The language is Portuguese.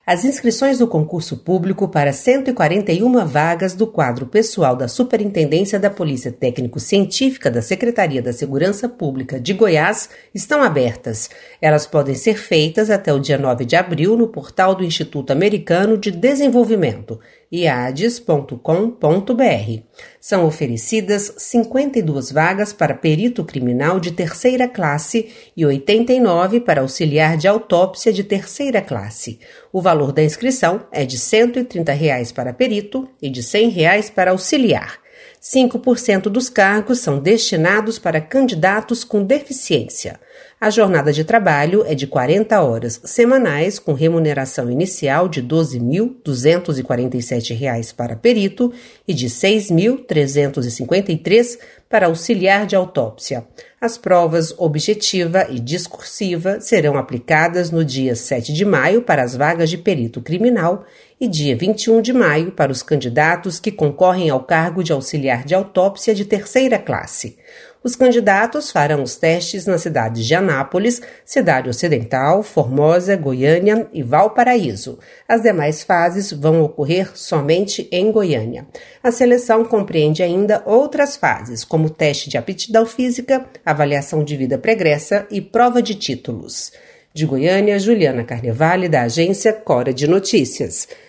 As inscrições do concurso público para 141 vagas do quadro pessoal da Superintendência da Polícia Técnico-Científica da Secretaria da Segurança Pública de Goiás estão abertas. Elas podem ser feitas até o dia 9 de abril no portal do Instituto Americano de Desenvolvimento, iades.com.br. São oferecidas 52 vagas para perito criminal de terceira classe e 89 para auxiliar de autópsia de terceira classe. O valor da inscrição é de R$ 130 para perito e de R$ 100 para auxiliar. 5% dos cargos são destinados para candidatos com deficiência. A jornada de trabalho é de 40 horas semanais, com remuneração inicial de R$ 12.247 para perito e de R$ 6.353 para auxiliar de autópsia. As provas objetiva e discursiva serão aplicadas no dia 7 de maio para as vagas de perito criminal e dia 21 de maio para os candidatos que concorrem ao cargo de auxiliar de autópsia de terceira classe. Os candidatos farão os testes nas cidades de Anápolis, Cidade Ocidental, Formosa, Goiânia e Valparaíso. As demais fases vão ocorrer somente em Goiânia. A seleção compreende ainda outras fases, como teste de aptidão física, avaliação de vida pregressa e prova de títulos. De Goiânia, Juliana Carnevale, da agência Cora de Notícias.